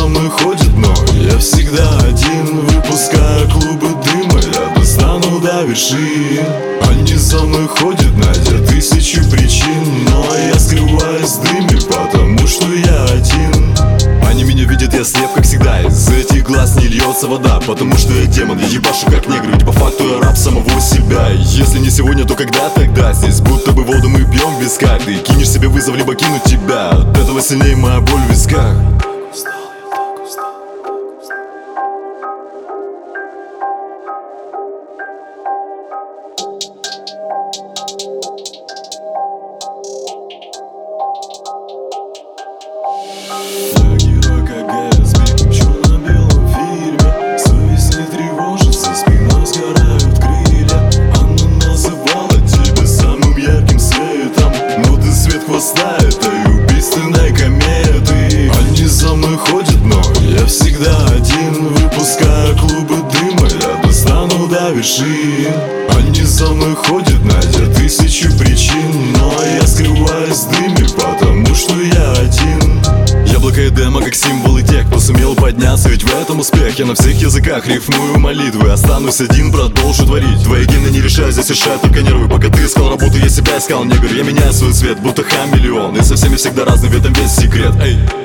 со мной ходят, но я всегда один. Выпускаю клубы дыма, я достану до вершин. Они со мной ходят, найдя тысячу причин, но я скрываюсь в дыме, потому что я один. Они меня видят, я слеп, как всегда. Из этих глаз не льется вода, потому что я демон, я ебашу как негр, ведь по факту я раб самого себя. Если не сегодня, то когда тогда? Здесь будто бы воду мы пьем в висках. Ты кинешь себе вызов, либо кину тебя. От этого сильнее моя боль в висках. Я герой, как Гэс, в черно-белом фильме. Совесть не тревожится, спиной сгорают крылья. Она называла тебя самым ярким светом, но ты свет хвоста этой убийственной кометы. Они за мной ходят, но я всегда один. Выпускаю клубы дыма, я достану до вершин. Они за мной ходят, найдя тысячу причин, но я скрываюсь в дыме, потому что я один. Яблоко Эдема как символы тех, кто сумел подняться, ведь в этом успех. Я на всех языках рифмую молитвы, останусь один, продолжу творить. Твои гимны не решают, здесь решают только нервы. Пока ты искал работу, я себя искал, негр. Я меняю свой цвет, будто хамелеон, и со всеми всегда разный, в этом весь секрет. Эй!